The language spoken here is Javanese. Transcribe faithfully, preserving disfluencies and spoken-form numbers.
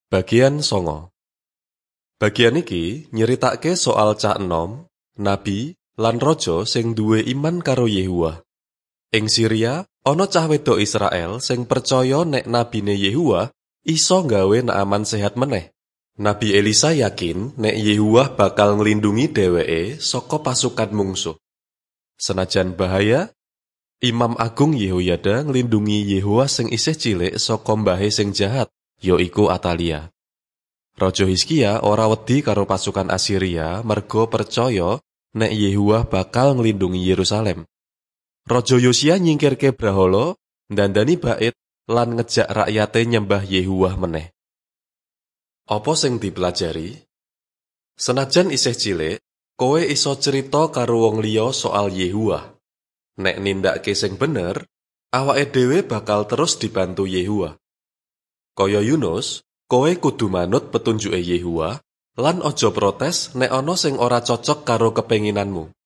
Bagian songo. Bagian iki nyeritake soal cah enom, nabi, lan raja sing duwe iman karo Yehuwa. Ing Syria, ana cah wedok Israel sing percaya nek nabine Yehuwa iso nggawe Naaman sehat meneh. Nabi Elisa yakin nek Yehuwa bakal nglindungi dheweke saka pasukan mungsuh. Senajan bahaya, Imam Agung Yehoyada nglindungi Yehuwa sing isih cilik saka mbahe sing jahat, yaiku Atalia. Raja Hizkia ora wedi karo pasukan Asiria merga percaya nek Yehuwa bakal nglindungi Yerusalem. Raja Yosia nyingkirke brahala, ndandani bait lan ngejak rakyate nyembah Yehuwa meneh. Apa sing dipelajari? Senajan isih cilik, kowe iso cerita karo wong liya soal Yehuwa. Nek nindakake sing bener, awake dhewe bakal terus dibantu Yehuwa. Kaya Yunus, kowe kudu manut petunjuke Yehuwa lan aja protes nek ana sing ora cocok karo kepenginanmu.